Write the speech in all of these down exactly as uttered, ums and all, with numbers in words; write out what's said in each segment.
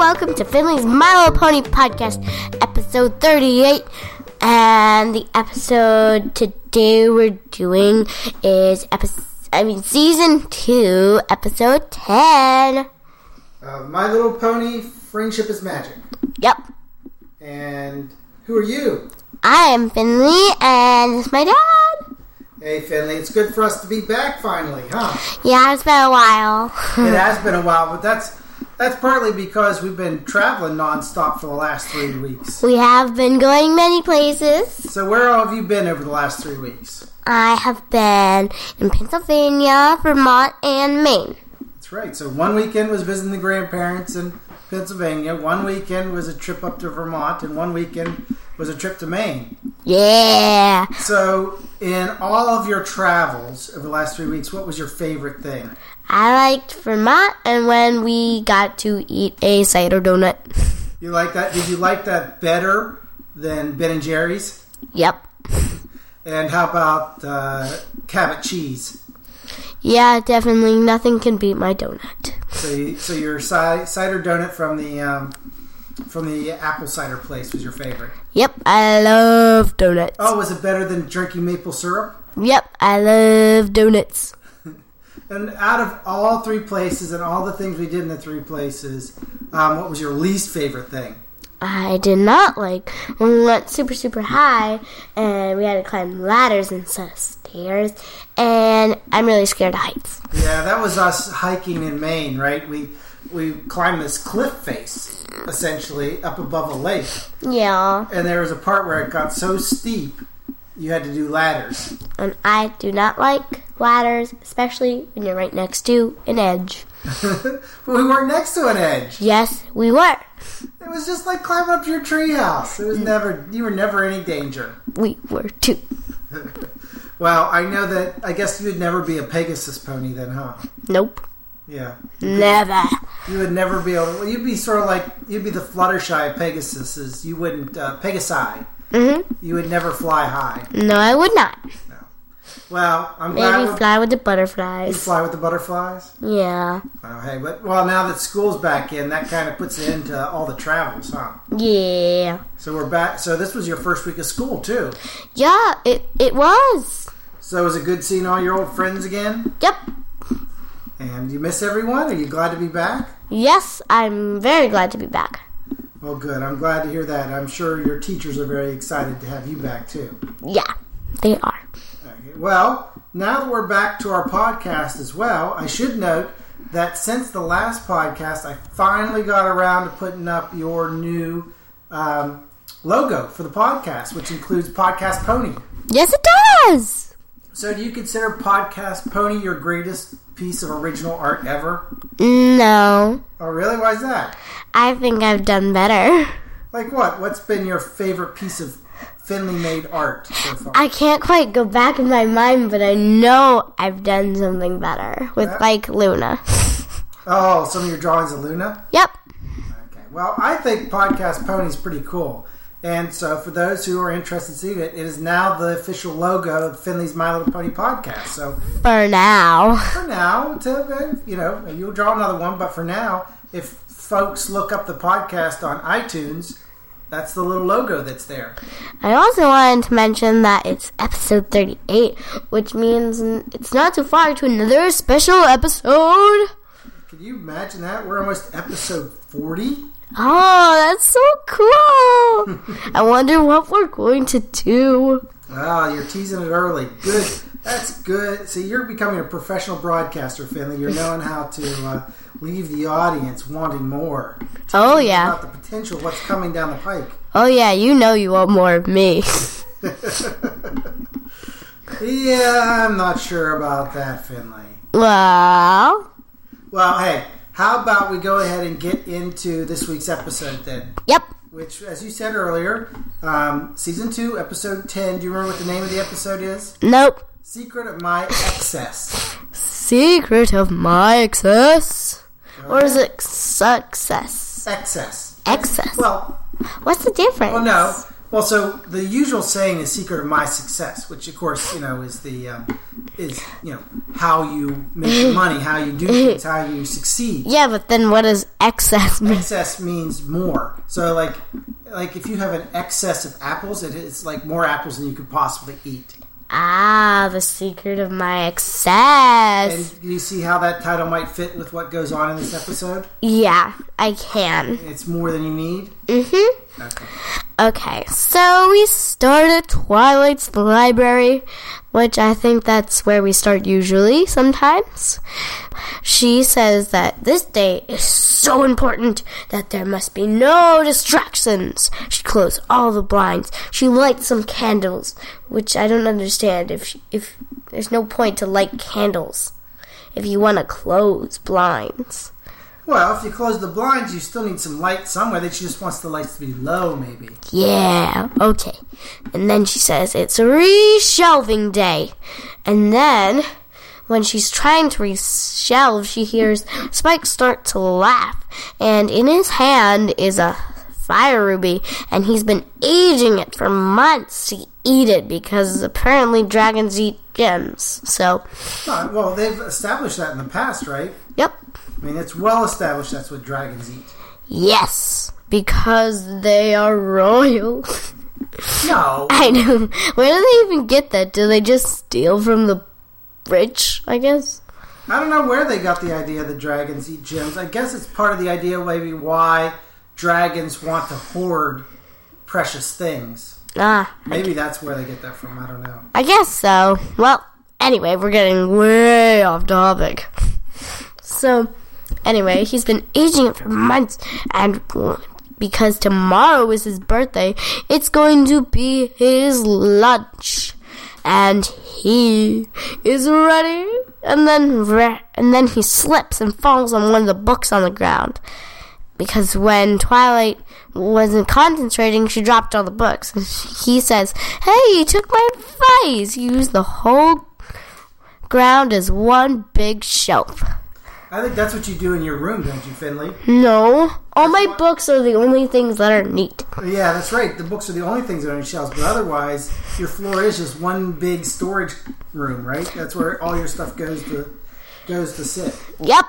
welcome to Finley's My Little Pony Podcast, episode thirty-eight. And the episode today we're doing is episode, I mean, season two, episode ten. Uh, My Little Pony, Friendship is Magic. Yep. And who are you? I am Finley, and this is my dad. Hey, Finley, it's good for us to be back finally, huh? Yeah, it's been a while. It has been a while, but that's that's partly because we've been traveling nonstop for the last three weeks. We have been going many places. So where all have you been over the last three weeks? I have been in Pennsylvania, Vermont, and Maine. That's right. So one weekend was visiting the grandparents in Pennsylvania, one weekend was a trip up to Vermont, and one weekend was a trip to Maine. Yeah. So in all of your travels over the last three weeks, what was your favorite thing? I liked Vermont and when we got to eat a cider donut. You like that? Did you like that better than Ben and Jerry's? Yep. And how about uh, Cabot cheese? Yeah, definitely. Nothing can beat my donut. So, you, so your ci- cider donut from the um, from the apple cider place was your favorite? Yep, I love donuts. Oh, was it better than drinking maple syrup? Yep, I love donuts. And out of all three places and all the things we did in the three places, um, what was your least favorite thing? I did not like when we went super, super high and we had to climb ladders instead of stairs. And I'm really scared of heights. Yeah, that was us hiking in Maine, right? We we climbed this cliff face, essentially, up above a lake. Yeah. And there was a part where it got so steep, you had to do ladders. And I do not like ladders, especially when you're right next to an edge. But we weren't next to an edge. Yes, we were. It was just like climbing up to your treehouse. It was never, you were never in any danger. We were too. Well, I know that, I guess you would never be a Pegasus pony then, huh? Nope. Yeah. Never. You would never be able to, well, you'd be sort of like, you'd be the Fluttershy of Pegasus. You wouldn't, uh, Pegasi. Mm-hmm. You would never fly high. No, I would not. No. Well, I'm glad. Maybe fly with the butterflies. You fly with the butterflies? Yeah. Oh, hey, but, well, now that school's back in, that kind of puts an end to all the travels, huh? Yeah. So we're back. So this was your first week of school, too. Yeah, it, it was. So was it good seeing all your old friends again? Yep. And you miss everyone? Are you glad to be back? Yes, I'm very glad to be back. Well, good. I'm glad to hear that. I'm sure your teachers are very excited to have you back, too. Yeah, they are. Okay. Well, now that we're back to our podcast as well, I should note that since the last podcast, I finally got around to putting up your new um, logo for the podcast, which includes Podcast Pony. Yes, it does! So do you consider Podcast Pony your greatest piece of original art ever? No. Oh, really? Why is that? I think I've done better. Like what? What's been your favorite piece of Finley-made art so far? I can't quite go back in my mind, but I know I've done something better with, yeah. like, Luna. Oh, some of your drawings of Luna? Yep. Okay. Well, I think Podcast Pony is pretty cool. And so for those who are interested in seeing it, it is now the official logo of Finley's My Little Pony podcast. So for now. For now, to, you know, you'll draw another one, but for now, if folks look up the podcast on iTunes, that's the little logo that's there. I also wanted to mention that it's episode thirty-eight, which means it's not too far to another special episode. Can you imagine that? We're almost episode forty. Oh, that's so cool. I wonder what we're going to do. Oh, you're teasing it early. Good. That's good. See, you're becoming a professional broadcaster, Finley. You're knowing how to uh, leave the audience wanting more. Oh, yeah. About the potential of what's coming down the pike. Oh, yeah. You know you want more of me. Yeah, I'm not sure about that, Finley. Well. Well, hey. How about we go ahead and get into this week's episode then? Yep. Which, as you said earlier, um, Season two, Episode ten. Do you remember what the name of the episode is? Nope. Secret of My Excess. Secret of My Excess? Or is it success? Excess. Excess. Well. What's the difference? Well, no. Well, so the usual saying is "secret of my success," which, of course, you know, is the um, is you know how you make your money, how you do things, how you succeed. Yeah, but then what does excess mean? Excess means more. So, like, like if you have an excess of apples, it is like more apples than you could possibly eat. Ah, the secret of my excess. And do you see how that title might fit with what goes on in this episode? Yeah, I can. It's more than you need? Mm-hmm. Okay. Okay, so we start at Twilight's library, which I think that's where we start usually sometimes. She says that this day is so important that there must be no distractions. She closed all the blinds. She lights some candles, which I don't understand. If she, if there's no point to light candles if you want to close blinds. Well, if you close the blinds, you still need some light somewhere. That she just wants the lights to be low, maybe. Yeah, okay. And then she says it's a reshelving day. And then, when she's trying to reshelve, she hears Spike start to laugh. And in his hand is a fire ruby. And he's been aging it for months to eat it because apparently dragons eat gems. So, Uh, well, they've established that in the past, right? Yep. I mean, it's well established that's what dragons eat. Yes, because they are royal. No. I know. Where do they even get that? Do they just steal from the rich, I guess? I don't know where they got the idea that dragons eat gems. I guess it's part of the idea maybe why dragons want to hoard precious things. Ah. Maybe that's where they get that from. I don't know. I guess so. Well, anyway, we're getting way off topic. So, anyway, he's been aging it for months, and because tomorrow is his birthday, it's going to be his lunch, and he is ready. And then, re- and then he slips and falls on one of the books on the ground, because when Twilight wasn't concentrating, she dropped all the books. And he says, "Hey, you took my advice. You used the whole ground as one big shelf." I think that's what you do in your room, don't you, Finley? No. All my books are the only things that are neat. Yeah, that's right. The books are the only things that are on your shelves, but otherwise, your floor is just one big storage room, right? That's where all your stuff goes to goes to sit. Yep.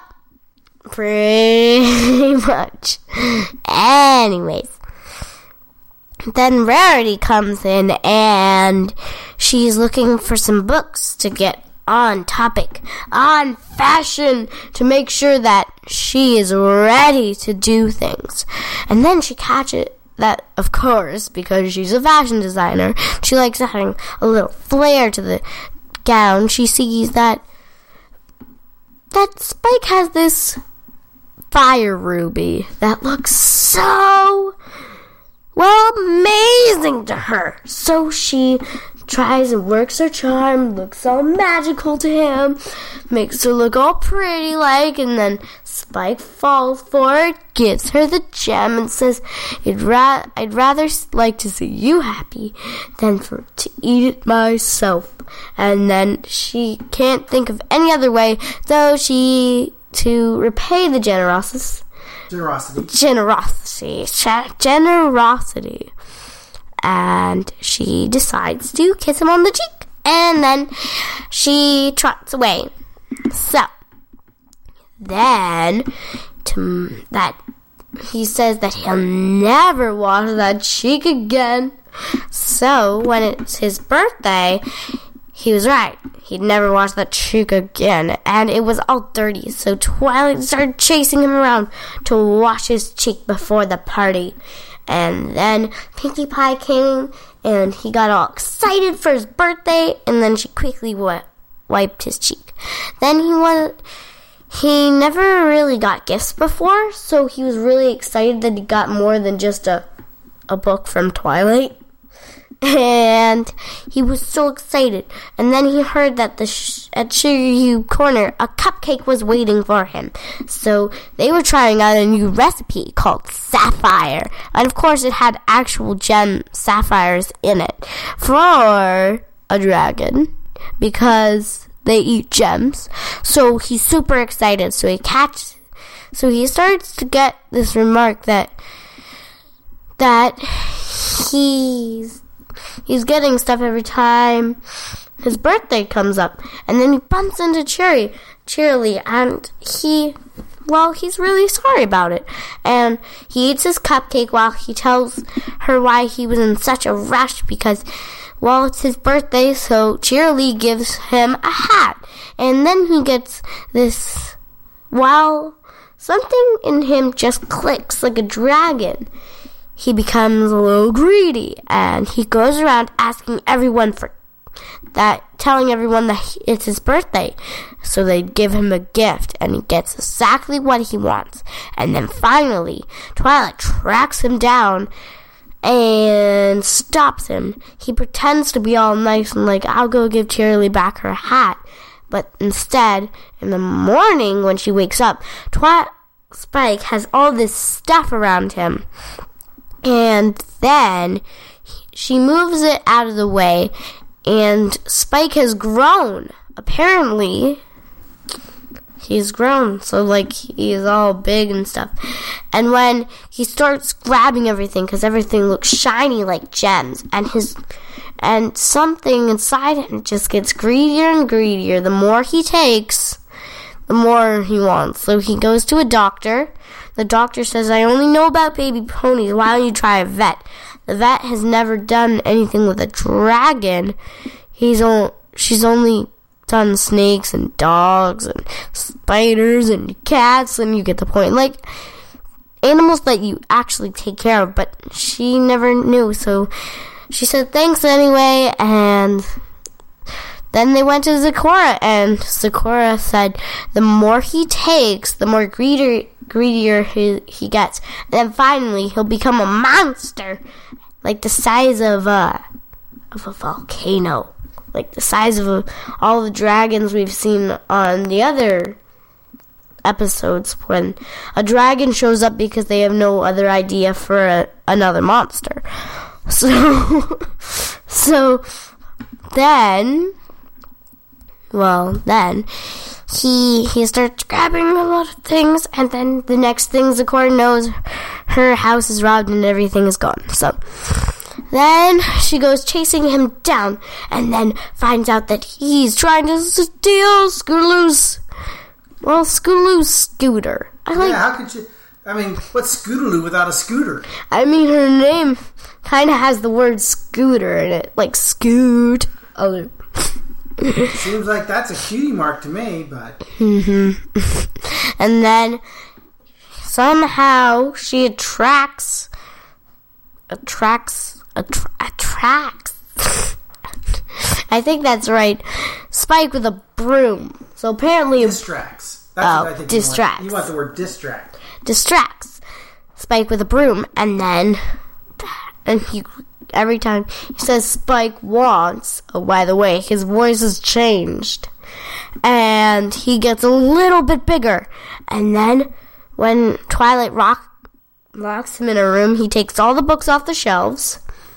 Pretty much. Anyways. Then Rarity comes in and she's looking for some books to get on topic, on fashion, to make sure that she is ready to do things. And then she catches that, of course, because she's a fashion designer, she likes adding a little flair to the gown. She sees that that Spike has this fire ruby that looks so, well, amazing to her. So she tries and works her charm, looks all magical to him, makes her look all pretty like, and then Spike falls for it, gives her the gem, and says, I'd, ra- I'd rather like to see you happy than for to eat it myself. And then she can't think of any other way, though she, to repay the generosity, Generosity. Generosity. Generosity. And she decides to kiss him on the cheek. And then she trots away. So, then, to, that he says that he'll never wash that cheek again. So, when it's his birthday, he was right. He'd never wash that cheek again. And it was all dirty. So, Twilight started chasing him around to wash his cheek before the party. And then Pinkie Pie came, and he got all excited for his birthday, and then she quickly wi- wiped his cheek. Then he wanted, he never really got gifts before, so he was really excited that he got more than just a, a book from Twilight. And he was so excited. And then he heard that the sh- at Sugar Hue Corner, a cupcake was waiting for him. So they were trying out a new recipe called Sapphire. And of course it had actual gem sapphires in it for a dragon, because they eat gems. So he's super excited. So he catches, so he starts to get this remark that that he's he's getting stuff every time his birthday comes up, and then he bumps into Cherry, Cheerilee, and he, well, he's really sorry about it, and he eats his cupcake while he tells her why he was in such a rush because, well, it's his birthday, so Cheerilee gives him a hat, and then he gets this, well, something in him just clicks like a dragon. He becomes a little greedy, and he goes around asking everyone for that, telling everyone that it's his birthday, so they give him a gift, and he gets exactly what he wants. And then finally, Twilight tracks him down and stops him. He pretends to be all nice and like, I'll go give Cheerilee back her hat. But instead, in the morning when she wakes up, Twilight Spike has all this stuff around him. And then she moves it out of the way, and Spike has grown. Apparently, he's grown. So, like, he's all big and stuff. And when he starts grabbing everything, because everything looks shiny like gems, and his and something inside him just gets greedier and greedier. The more he takes, the more he wants. So he goes to a doctor. The doctor says, I only know about baby ponies. Why don't you try a vet? The vet has never done anything with a dragon. He's on, she's only done snakes and dogs and spiders and cats, and you get the point. Like, animals that you actually take care of, but she never knew. So she said thanks anyway, and then they went to Zecora, and Zecora said the more he takes, the more greedier, greedier he, he gets. And then finally, he'll become a monster, like the size of a, of a volcano. Like the size of a, all the dragons we've seen on the other episodes when a dragon shows up because they have no other idea for a, another monster. So, so then... Well, then, he he starts grabbing a lot of things, and then the next thing Zecora knows, her house is robbed and everything is gone. So, then she goes chasing him down, and then finds out that he's trying to steal Scootaloo's, well, Scootaloo's scooter. I like, yeah, how could you, I mean, what's Scootaloo without a scooter? I mean, her name kind of has the word scooter in it, like Scoot. Oh, seems like that's a cutie mark to me, but... Mm-hmm. And then, somehow, she attracts... Attracts... Attra- attracts... I think that's right. Spike with a broom. So apparently... Distracts. That's oh, what I think distracts. You want. you want the word distract. Distracts Spike with a broom, and then... And he... Every time he says Spike wants, oh, by the way, his voice has changed. And he gets a little bit bigger. And then when Twilight rock, locks him in a room, he takes all the books off the shelves.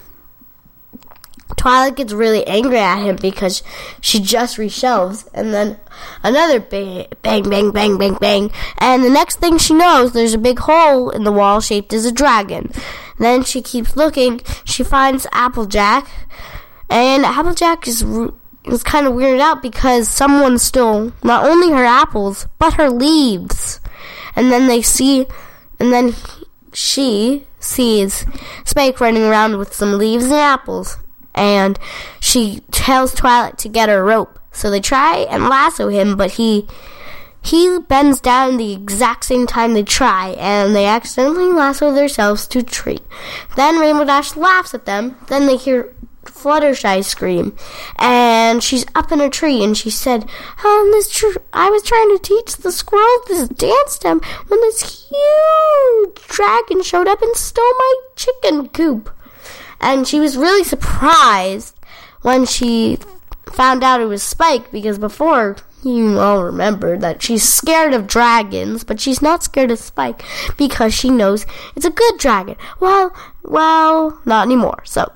Twilight gets really angry at him because she just reshelves. And then another bang, bang, bang, bang, bang, bang. And the next thing she knows, there's a big hole in the wall shaped as a dragon. Then she keeps looking. She finds Applejack. And Applejack is, is kind of weirded out because someone stole not only her apples, but her leaves. And then they see, and then she sees Spike running around with some leaves and apples. And she tells Twilight to get her rope. So they try and lasso him, but he he bends down the exact same time they try, and they accidentally lasso themselves to a tree. Then Rainbow Dash laughs at them. Then they hear Fluttershy scream, and she's up in a tree, and she said, "Oh, this tr- I was trying to teach the squirrel this dance stem when this huge dragon showed up and stole my chicken coop." And she was really surprised when she found out it was Spike, because before, you all remember that she's scared of dragons, but she's not scared of Spike because she knows it's a good dragon. Well, well, not anymore. So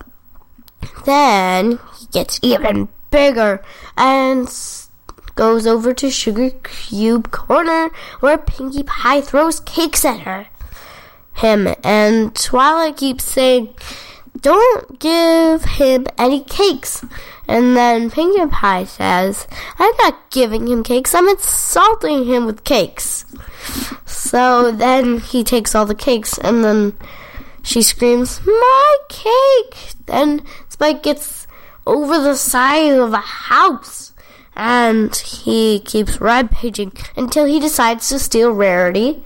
then he gets even bigger and goes over to Sugar Cube Corner where Pinkie Pie throws cakes at her. him. And Twilight keeps saying, don't give him any cakes. And then Pinkie Pie says, I'm not giving him cakes, I'm insulting him with cakes. So then he takes all the cakes, and then she screams, my cake! Then Spike gets over the side of a house, and he keeps rampaging until he decides to steal Rarity.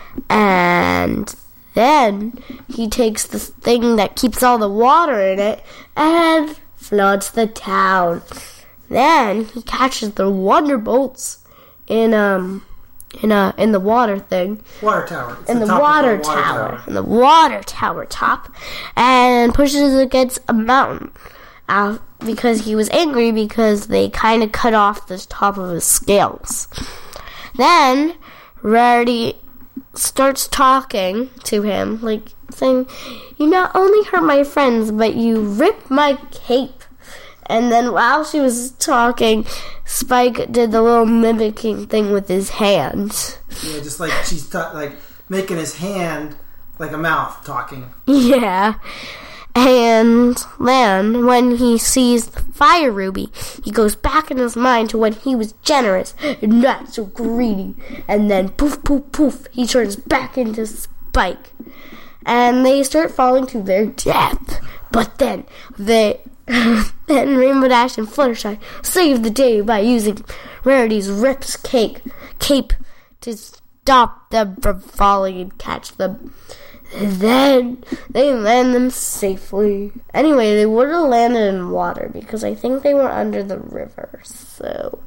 And then he takes the thing that keeps all the water in it and floods the town. Then he catches the Wonderbolts in um in a in the water thing. Water tower. It's in the, the water, water tower. tower. In the water tower top, and pushes it against a mountain. Uh, because he was angry because they kind of cut off the top of his scales. Then Rarity starts talking to him, like saying, you not only hurt my friends, but you ripped my cape. And then while she was talking, Spike did the little mimicking thing with his hand. Yeah, just like she's ta- like making his hand like a mouth talking. Yeah. And then, when he sees the fire ruby, he goes back in his mind to when he was generous and not so greedy. And then, poof, poof, poof, he turns back into Spike. And they start falling to their death. But then, they, then Rainbow Dash and Fluttershy save the day by using Rarity's Rip's cake, cape to stop them from falling and catch them. And then they land them safely. Anyway, they would have landed in water because I think they were under the river. So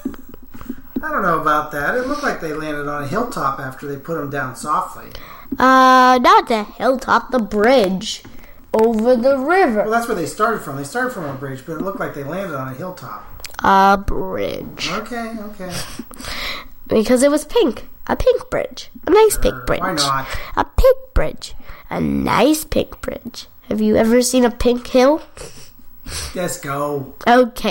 I don't know about that. It looked like they landed on a hilltop after they put them down softly. Uh, not the hilltop, the bridge over the river. Well, that's where they started from. They started from a bridge, but it looked like they landed on a hilltop. A bridge. Okay, okay. Because it was pink. A pink bridge. A nice sure, pink bridge. Why not? A pink bridge. A nice pink bridge. Have you ever seen a pink hill? Yes, go. Okay.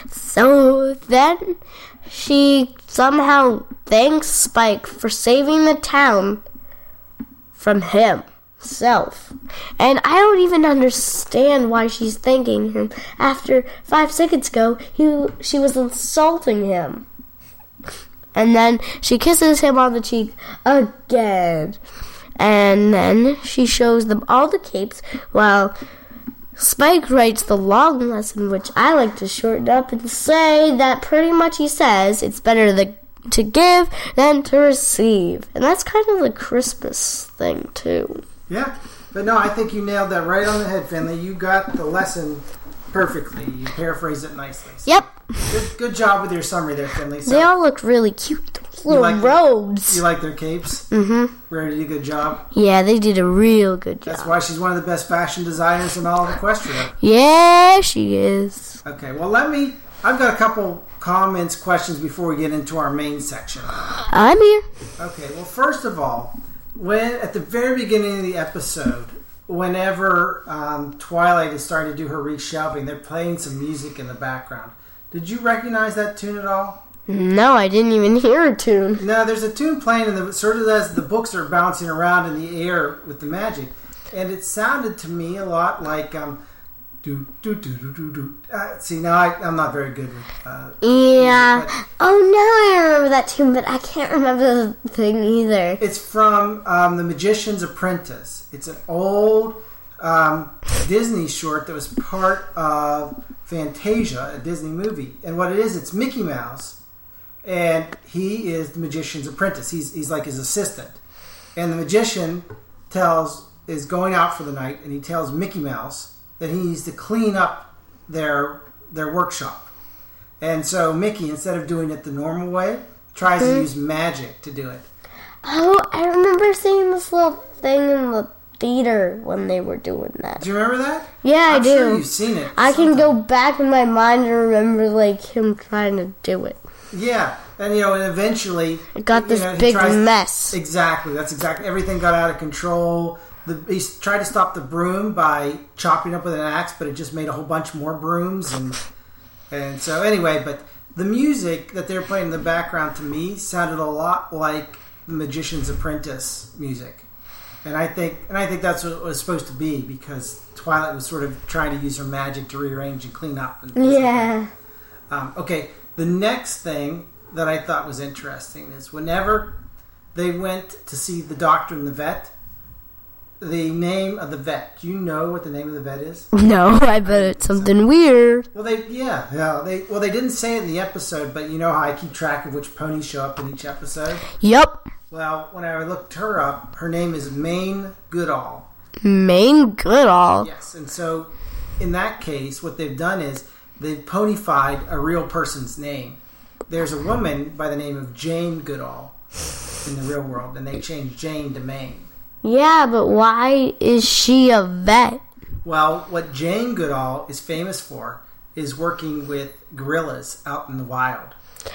So then she somehow thanks Spike for saving the town from himself. And I don't even understand why she's thanking him. After five seconds ago, he, she was insulting him. And then she kisses him on the cheek again. And then she shows them all the capes while Spike writes the long lesson, which I like to shorten up and say that pretty much he says it's better the, to give than to receive. And that's kind of the Christmas thing, too. Yeah. But no, I think you nailed that right on the head, Finley. You got the lesson perfectly. You paraphrased it nicely. So yep. Good, good job with your summary there, Finley. So they all look really cute. Those little like robes. Their, you like their capes? Mm-hmm. Rarity did a good job. Yeah, they did a real good job. That's why she's one of the best fashion designers in all of Equestria. Yeah, she is. Okay, well, let me... I've got a couple comments, questions before we get into our main section. I'm here. Okay, well, first of all, when at the very beginning of the episode, whenever um, Twilight is starting to do her reshelving, they're playing some music in the background. Did you recognize that tune at all? No, I didn't even hear a tune. No, there's a tune playing, and the, sort of as the books are bouncing around in the air with the magic, and it sounded to me a lot like um, do do do do do do. Uh, see, now I, I'm not very good with. Uh, yeah. music, oh, now I remember that tune, but I can't remember the thing either. It's from um, The Magician's Apprentice. It's an old um, Disney short that was part of Fantasia, a Disney movie, and what it is, it's Mickey Mouse. And he is the magician's apprentice. He's he's like his assistant. And the magician tells is going out for the night, and he tells Mickey Mouse that he needs to clean up their their workshop. And so Mickey, instead of doing it the normal way, tries mm-hmm. to use magic to do it. Oh, I remember seeing this little thing in the theater when they were doing that. Do you remember that? Yeah, I'm I do. Sure you've seen it. I sometime. can go back in my mind and remember like him trying to do it. Yeah, and you know, and eventually it got this you know, big tries, mess. Exactly, that's exactly. Everything got out of control. The, he tried to stop the broom by chopping up with an axe, but it just made a whole bunch more brooms, and and so anyway. But the music that they're playing in the background to me sounded a lot like The Magician's Apprentice music. And I think, and I think that's what it was supposed to be, because Twilight was sort of trying to use her magic to rearrange and clean up. And yeah. Um, okay, the next thing that I thought was interesting is whenever they went to see the doctor and the vet, the name of the vet. Do you know what the name of the vet is? No, I bet it's something weird. Well, they yeah, yeah, they well they didn't say it in the episode, but you know how I keep track of which ponies show up in each episode. Yep. Well, when I looked her up, her name is Maine Goodall. Maine Goodall. Yes, and so in that case, what they've done is they've ponified a real person's name. There's a woman by the name of Jane Goodall in the real world, and they changed Jane to Maine. Yeah, but why is she a vet? Well, what Jane Goodall is famous for is working with gorillas out in the wild.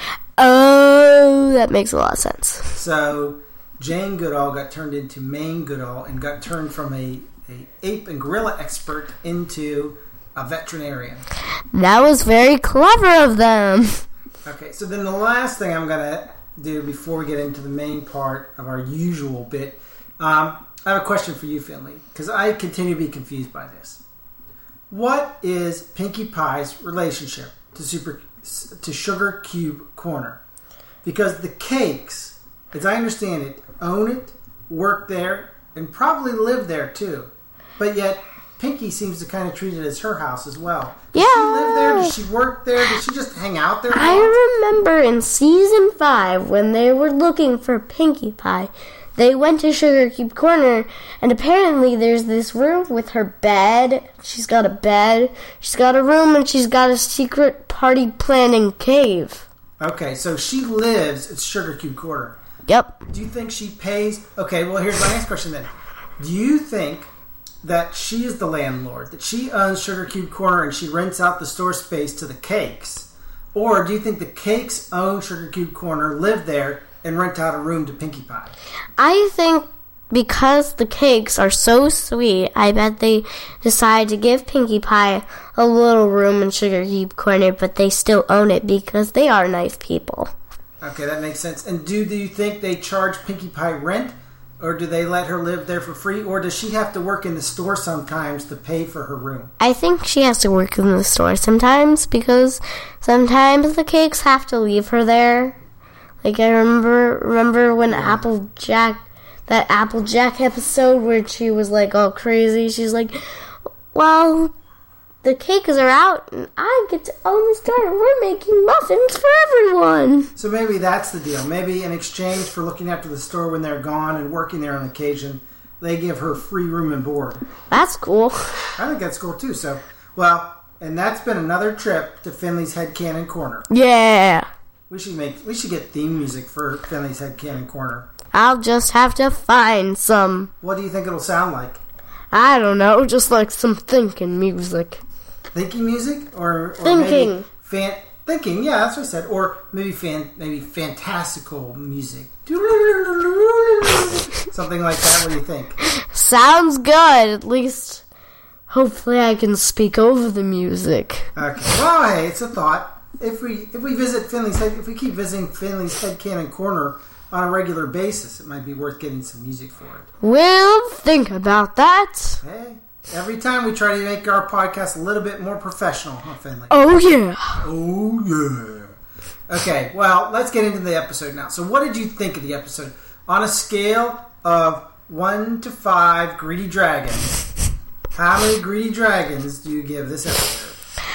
Oh, that makes a lot of sense. So Jane Goodall got turned into Maine Goodall and got turned from a, a ape and gorilla expert into a veterinarian. That was very clever of them. Okay, so then the last thing I'm going to do before we get into the main part of our usual bit, um, I have a question for you, Finley, because I continue to be confused by this. What is Pinkie Pie's relationship to Super to Sugar Cube Corner? Because the Cakes, as I understand it, own it, work there, and probably live there too. But yet, Pinkie seems to kind of treat it as her house as well. Does yeah. she live there? Does she work there? Does she just hang out there? I remember in season five when they were looking for Pinkie Pie, they went to Sugar Cube Corner, and apparently there's this room with her bed. She's got a bed, she's got a room, and she's got a secret party planning cave. Okay, so she lives at Sugar Cube Corner. Yep. Do you think she pays... Okay, well, here's my next question then. Do you think that she is the landlord, that she owns Sugar Cube Corner and she rents out the store space to the Cakes? Or do you think the Cakes own Sugar Cube Corner, live there, and rent out a room to Pinkie Pie? I think because the Cakes are so sweet, I bet they decide to give Pinkie Pie a little room in Sugar Cube Corner, but they still own it because they are nice people. Okay, that makes sense. And do, do you think they charge Pinkie Pie rent? Or do they let her live there for free? Or does she have to work in the store sometimes to pay for her room? I think she has to work in the store sometimes because sometimes the Cakes have to leave her there. Like, I remember remember when yeah. Applejack, that Applejack episode where she was, like, all crazy. She's like, well, the Cakes are out, and I get to own the store, and we're making muffins for everyone. So maybe that's the deal. Maybe in exchange for looking after the store when they're gone and working there on occasion, they give her free room and board. That's cool. I think that's cool, too. So, well, and that's been another trip to Finley's Headcanon Corner. Yeah. We should make. We should get theme music for Finley's Headcanon Corner. I'll just have to find some. What do you think it'll sound like? I don't know, just like some thinking music. Thinking music, or, or thinking, maybe fan, thinking. Yeah, that's what I said. Or maybe fan, maybe fantastical music, something like that. What do you think? Sounds good. At least, hopefully, I can speak over the music. Okay. Well, hey, it's a thought. If we if we visit Finley's head, if we keep visiting Finley's Headcanon Corner on a regular basis, it might be worth getting some music for it. We'll think about that. Hey, every time we try to make our podcast a little bit more professional, huh, Finley? Oh yeah. Oh yeah. Okay, well, let's get into the episode now. So, what did you think of the episode on a scale of one to five greedy dragons? How many greedy dragons do you give this episode?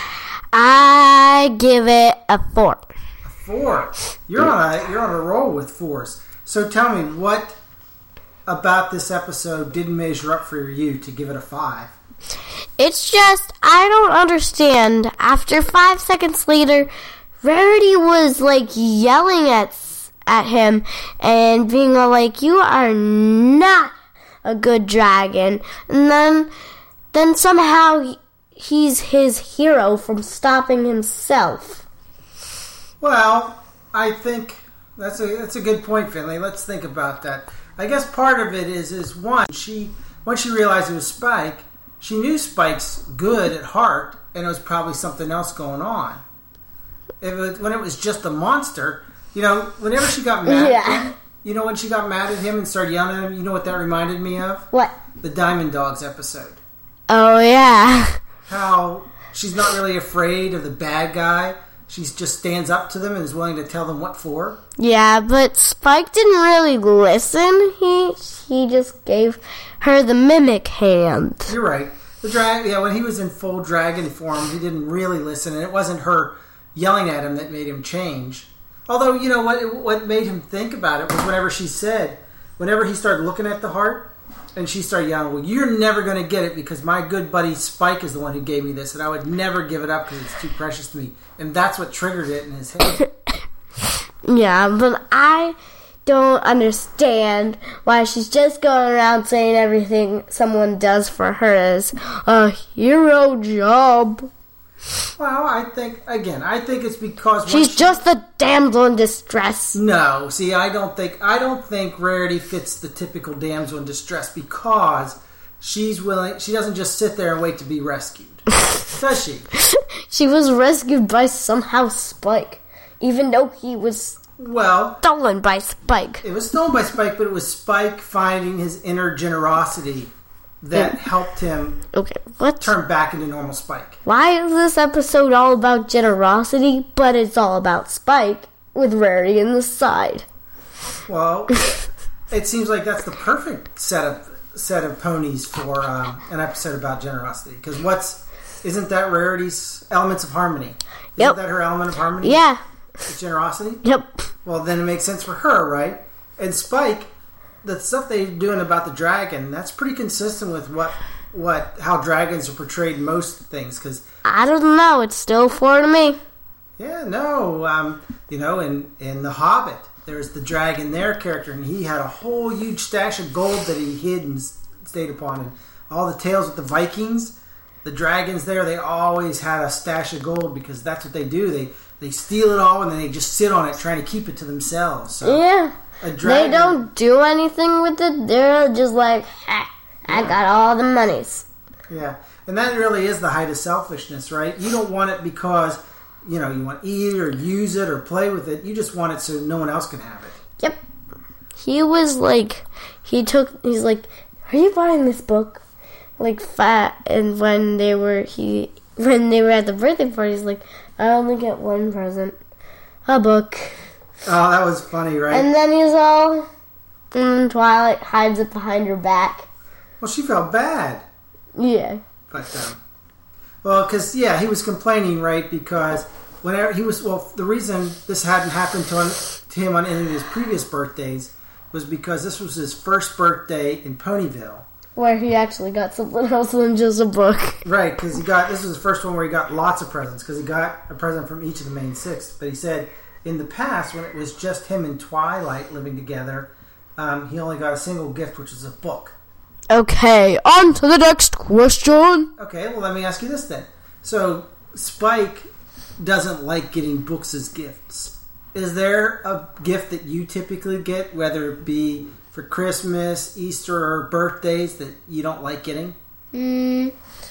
I give it a four. A four. You're on a you're on a roll with fours. So tell me, what about this episode didn't measure up for you to give it a five? It's just I don't understand. After five seconds later, Rarity was like yelling at at him and being all like, "You are not a good dragon," and then then somehow. He, He's his hero from stopping himself. Well, I think that's a that's a good point, Finley. Let's think about that. I guess part of it is is one, she once she realized it was Spike, she knew Spike's good at heart, and it was probably something else going on. If it, when it was just a monster, you know, whenever she got mad, yeah. You know when she got mad at him and started yelling at him? You know what that reminded me of? What? The Diamond Dogs episode. Oh, yeah. How she's not really afraid of the bad guy. She just stands up to them and is willing to tell them what for. Yeah, but Spike didn't really listen. He he just gave her the mimic hand. You're right. The drag, yeah, when he was in full dragon form, he didn't really listen, and it wasn't her yelling at him that made him change. Although, you know, what what made him think about it was whenever she said, whenever he started looking at the heart, and she started yelling, well, you're never going to get it because my good buddy Spike is the one who gave me this, and I would never give it up because it's too precious to me. And that's what triggered it in his head. Yeah, but I don't understand why she's just going around saying everything someone does for her is a hero job. Well, I think, again, I think it's because... She's she, just a damsel in distress. No, see, I don't think, I don't think Rarity fits the typical damsel in distress because she's willing, she doesn't just sit there and wait to be rescued. Does she? She was rescued by somehow Spike, even though he was well stolen by Spike. It was stolen by Spike, but it was Spike finding his inner generosity that it, helped him okay, what? turn back into normal Spike. Why is this episode all about generosity, but it's all about Spike with Rarity in the side? Well, it seems like that's the perfect set of set of ponies for um, an episode about generosity. Because what's isn't that Rarity's Elements of Harmony? Isn't yep. that her element of harmony? Yeah. It's generosity? Yep. Well, then it makes sense for her, right? And Spike, the stuff they're doing about the dragon, that's pretty consistent with what, what how dragons are portrayed in most things. Cause, I don't know. It's still four to me. Yeah, no. Um, you know, in, in The Hobbit, there's the dragon there character, and he had a whole huge stash of gold that he hid and stayed upon. And all the tales with the Vikings... The dragons there, they always had a stash of gold because that's what they do. They they steal it all and then they just sit on it trying to keep it to themselves. So yeah. A dragon, they don't do anything with it. They're just like, ha, I yeah. got all the monies. Yeah. And that really is the height of selfishness, right? You don't want it because, you know, you want to eat it or use it or play with it. You just want it so no one else can have it. Yep. He was like, he took, he's like, are you buying this book? Like fat, and when they were he when they were at the birthday party, he's like, I only get one present, a book. Oh, that was funny, right? And then he's all, and Twilight hides it behind her back. Well, she felt bad. Yeah. But um, well, because yeah, he was complaining, right? Because whenever he was, well, the reason this hadn't happened to him, to him on any of his previous birthdays was because this was his first birthday in Ponyville. Where he actually got something else than just a book. Right, because he got, this was the first one where he got lots of presents, because he got a present from each of the main six. But he said, in the past, when it was just him and Twilight living together, um, he only got a single gift, which was a book. Okay, on to the next question. Okay, well, let me ask you this then. So, Spike doesn't like getting books as gifts. Is there a gift that you typically get, whether it be for Christmas, Easter, or birthdays that you don't like getting? Mm,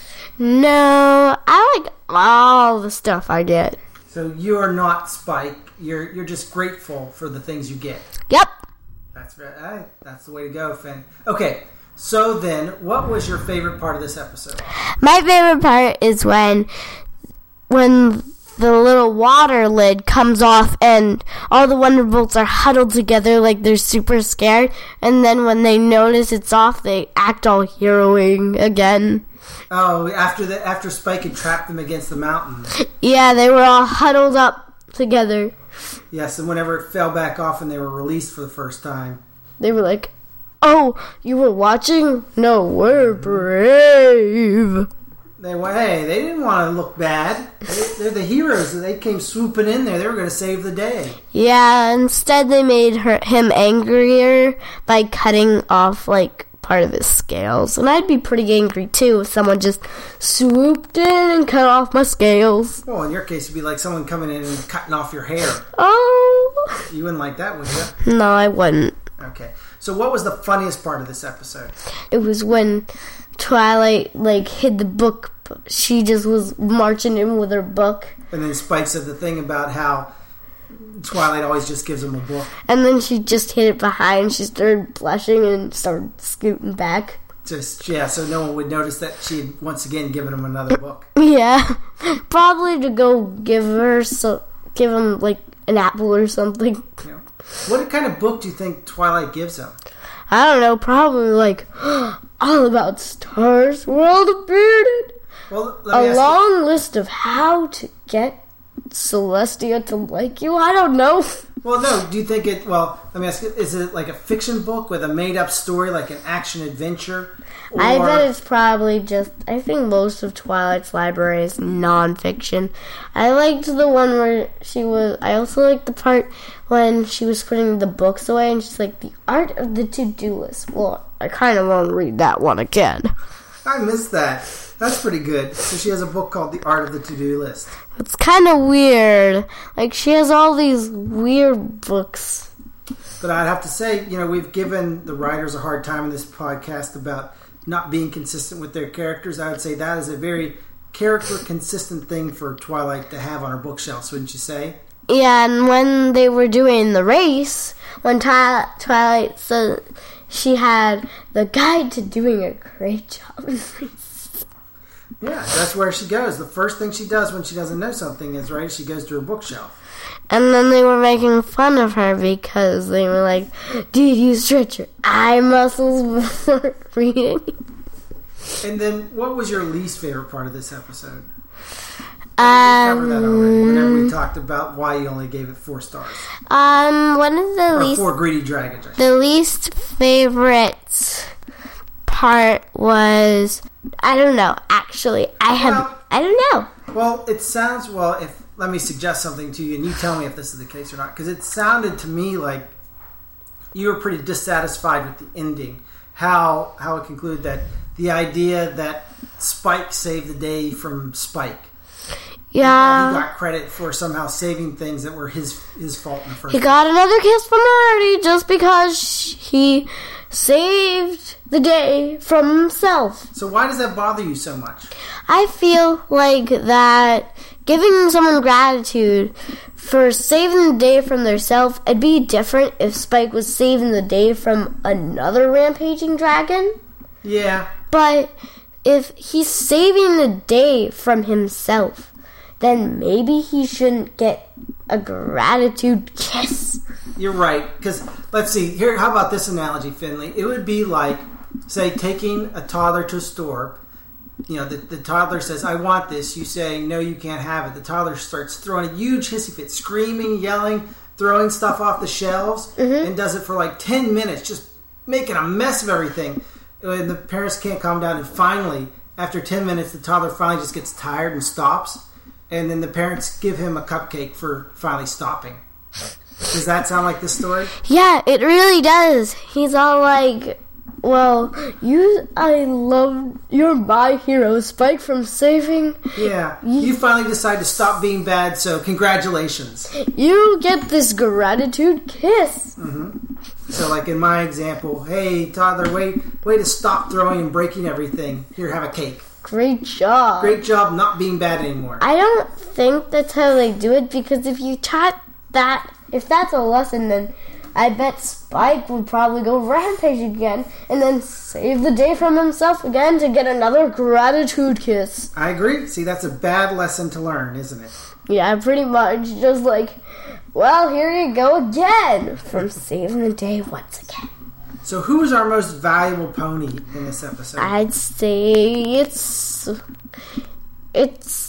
no, I like all the stuff I get. So you are not Spike. You're you're just grateful for the things you get. Yep. That's right. That's the way to go, Finn. Okay, so then, what was your favorite part of this episode? My favorite part is when when the little water lid comes off and all the Wonderbolts are huddled together like they're super scared, and then when they notice it's off, they act all heroing again. Oh, after the after Spike had trapped them against the mountain. Yeah, they were all huddled up together. Yes, and whenever it fell back off and they were released for the first time, they were like, oh, you were watching? No, we're brave. They went, hey, they didn't want to look bad. They, they're the heroes. They came swooping in there. They were going to save the day. Yeah, instead they made her, him angrier by cutting off, like, part of his scales. And I'd be pretty angry, too, if someone just swooped in and cut off my scales. Well, in your case, it'd be like someone coming in and cutting off your hair. Oh. You wouldn't like that, would you? No, I wouldn't. Okay. So what was the funniest part of this episode? It was when Twilight, like, hid the book. She just was marching in with her book. And then Spike said the thing about how Twilight always just gives him a book. And then she just hid it behind. She started blushing and started scooting back. Just, yeah, so no one would notice that she had once again given him another book. Yeah. Probably to go give her, so, give him, like, an apple or something. Yeah. What kind of book do you think Twilight gives him? I don't know, probably, like, all about stars, world of bearded. Well, let me a ask long you. list of how to get Celestia to like you. I don't know. Well, no. Do you think it? Well, let me ask you: is it like a fiction book with a made-up story, like an action adventure? Or... I bet it's probably just. I think most of Twilight's library is non-fiction. I liked the one where she was. I also liked the part when she was putting the books away, and she's like, "The art of the to-do list." Well, I kind of want to read that one again. I missed that. That's pretty good. So she has a book called The Art of the To-Do List. It's kind of weird. Like, she has all these weird books. But I'd have to say, you know, we've given the writers a hard time in this podcast about not being consistent with their characters. I would say that is a very character-consistent thing for Twilight to have on her bookshelves, wouldn't you say? Yeah, and when they were doing the race, when Twi- Twilight said she had the guide to doing a great job in race. Yeah, that's where she goes. The first thing she does when she doesn't know something is, right, she goes to her bookshelf. And then they were making fun of her because they were like, "Did you stretch your eye muscles before reading?" And then, what was your least favorite part of this episode? Um, we covered that already. Whenever we talked about why you only gave it four stars. Um, one of the or least four greedy dragons. I the least favorite part was, I don't know. Actually, I have well, I don't know. Well, it sounds well. If let me suggest something to you, and you tell me if this is the case or not, because it sounded to me like you were pretty dissatisfied with the ending. How how it concluded that the idea that Spike saved the day from Spike. Yeah, he got credit for somehow saving things that were his his fault in the first. He got another kiss from Marty just because he saved the day from himself. So why does that bother you so much? I feel like that giving someone gratitude for saving the day from themselves, it'd be different if Spike was saving the day from another rampaging dragon. Yeah. But if he's saving the day from himself, then maybe he shouldn't get a gratitude kiss. You're right, because let's see here. How about this analogy, Finley? It would be like, say, taking a toddler to a store. You know, the, the toddler says, "I want this." You say, "No, you can't have it." The toddler starts throwing a huge hissy fit, screaming, yelling, throwing stuff off the shelves, mm-hmm. and does it for like ten minutes, just making a mess of everything. And the parents can't calm down. And finally, after ten minutes, the toddler finally just gets tired and stops. And then the parents give him a cupcake for finally stopping. Does that sound like this story? Yeah, it really does. He's all like, "Well, you, I love, you're my hero, Spike, from saving." Yeah, you finally decide to stop being bad, so congratulations. You get this gratitude kiss. Mm-hmm. So, like in my example, "Hey, toddler, wait, way to stop throwing and breaking everything. Here, have a cake." Great job. Great job not being bad anymore. I don't think that's how they do it, because if you taught that, if that's a lesson, then I bet Spike would probably go rampage again and then save the day from himself again to get another gratitude kiss. I agree. See, that's a bad lesson to learn, isn't it? Yeah, pretty much. Just like, well, here you go again from saving the day once again. So who is our most valuable pony in this episode? I'd say it's it's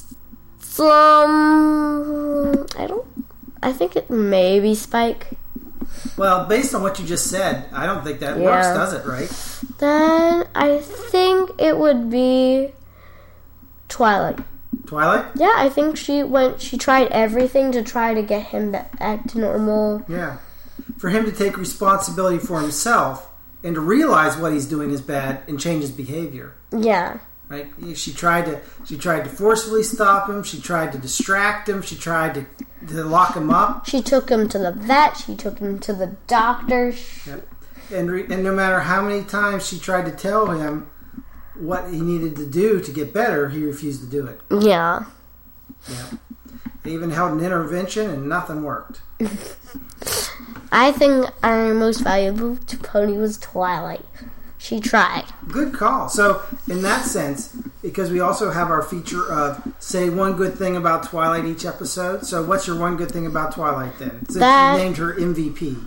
um I don't I think it may be Spike. Well, based on what you just said, I don't think that yeah. works, does it, right? Then I think it would be Twilight. Twilight? Yeah, I think she went she tried everything to try to get him back to normal. Yeah. For him to take responsibility for himself and to realize what he's doing is bad and change his behavior. Yeah. Right? She tried to she tried to forcefully stop him. She tried to distract him. She tried to, to lock him up. She took him to the vet. She took him to the doctor. Yep. And, re, and no matter how many times she tried to tell him what he needed to do to get better, he refused to do it. Yeah. Yeah. They even held an intervention and nothing worked. I think our most valuable pony was Twilight. She tried. Good call. So, in that sense, because we also have our feature of say one good thing about Twilight each episode. So, what's your one good thing about Twilight then? Since that, you named her M V P.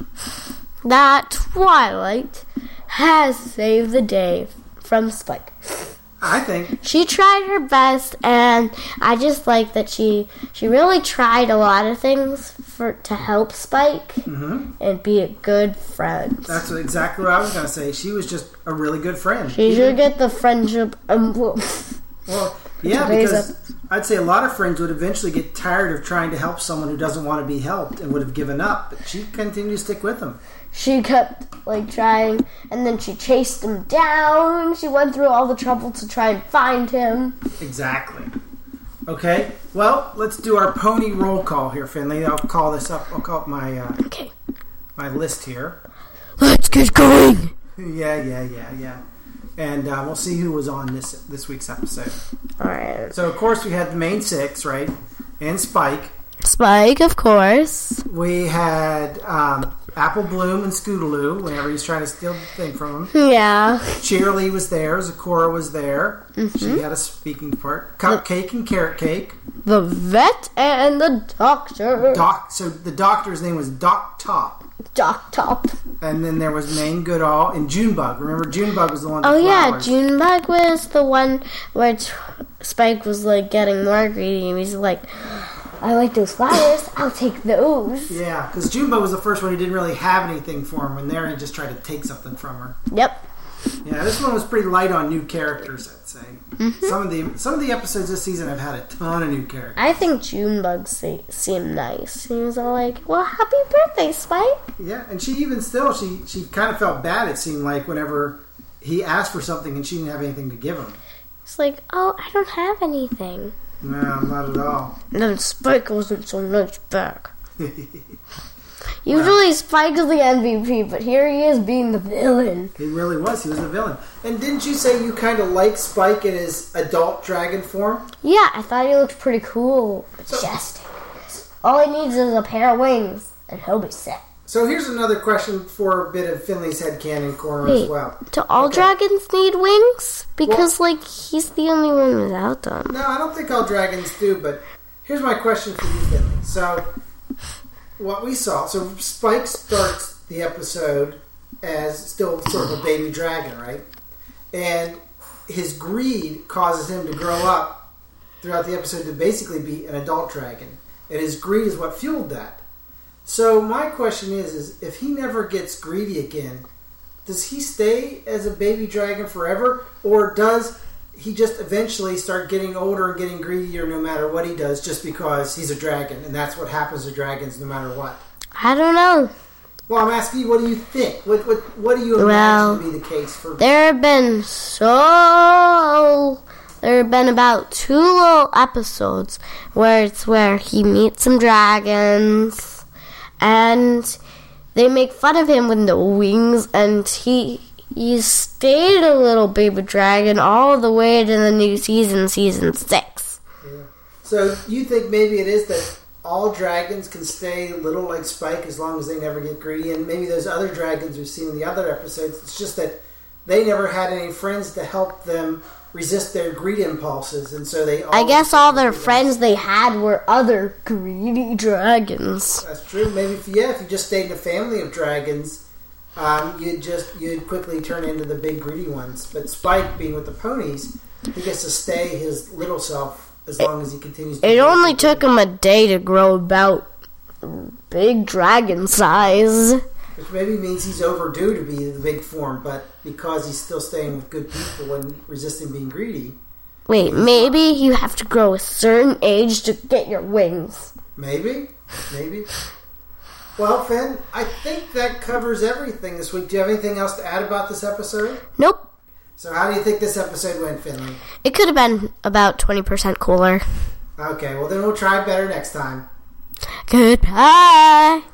That Twilight has saved the day from Spike. I think she tried her best, and I just like that she she really tried a lot of things for to help Spike mm-hmm. and be a good friend. That's exactly what I was going to say. She was just a really good friend. She should get the friendship emblem. Well, yeah, because I'd say a lot of friends would eventually get tired of trying to help someone who doesn't want to be helped and would have given up. But she continued to stick with them. She kept, like, trying, and then she chased him down. She went through all the trouble to try and find him. Exactly. Okay, well, let's do our pony roll call here, Finley. I'll call this up. I'll call up my uh, okay. my list here. Let's get going. Yeah, yeah, yeah, yeah. And uh, we'll see who was on this this week's episode. All right. So, of course, we had the main six, right? And Spike. Spike, of course. We had um, Apple Bloom and Scootaloo whenever he's trying to steal the thing from him. Yeah. Cheerly was there. Zakora was there. Mm-hmm. She had a speaking part. Cupcake and Carrot Cake. The vet and the doctor. Doc. So the doctor's name was Doc Top. Doc Top. And then there was Maine Goodall and Junebug. Remember, Junebug was the one with Oh, the yeah. flowers. Junebug was the one where t- Spike was, like, getting more greedy. And he's like, I like those flowers. I'll take those. Yeah, because Junebug was the first one who didn't really have anything for him. And there he just tried to take something from her. Yep. Yeah, this one was pretty light on new characters, I'd say. Mm-hmm. Some of the some of the episodes this season have had a ton of new characters. I think Junebug se- seemed nice. He was all like, well, happy birthday, Spike. Yeah, and she even still, she, she kind of felt bad, it seemed like, whenever he asked for something and she didn't have anything to give him. It's like, oh, I don't have anything. No, not at all. And then Spike wasn't so nice back. Usually wow. Spike is the M V P, but here he is being the villain. He really was. He was the villain. And didn't you say you kind of liked Spike in his adult dragon form? Yeah, I thought he looked pretty cool. Majestic. So, all he needs is a pair of wings, and he'll be set. So here's another question for a bit of Finley's headcanon corner Wait, as well. Do all okay. dragons need wings? Because, well, like, he's the only one without them. No, I don't think all dragons do, but here's my question for you, Finley. So, what we saw, so Spike starts the episode as still sort of a baby dragon, right? And his greed causes him to grow up throughout the episode to basically be an adult dragon. And his greed is what fueled that. So my question is, is if he never gets greedy again, does he stay as a baby dragon forever? Or does he just eventually start getting older and getting greedier no matter what he does just because he's a dragon? And that's what happens to dragons no matter what. I don't know. Well, I'm asking you, what do you think? What what, what do you imagine well, to be the case for? There have been so... There have been about two little episodes where it's where he meets some dragons... And they make fun of him with no wings, and he he stayed a little baby dragon all the way to the new season, season six. Yeah. So you think maybe it is that all dragons can stay little like Spike as long as they never get greedy, and maybe those other dragons we've seen in the other episodes, it's just that they never had any friends to help them resist their greed impulses, and so they all... I guess all their friends they had were other greedy dragons. That's true. Maybe, if, yeah, if you just stayed in a family of dragons, um, you'd just you'd quickly turn into the big greedy ones. But Spike, being with the ponies, he gets to stay his little self as long as he continues to... It only took him a day to grow about big dragon size. Which maybe means he's overdue to be the big form, but because he's still staying with good people and resisting being greedy. Wait, maybe you have to grow a certain age to get your wings. Maybe. Maybe. Well, Finn, I think that covers everything this week. Do you have anything else to add about this episode? Nope. So how do you think this episode went, Finley? It could have been about twenty percent cooler. Okay, well then we'll try better next time. Goodbye.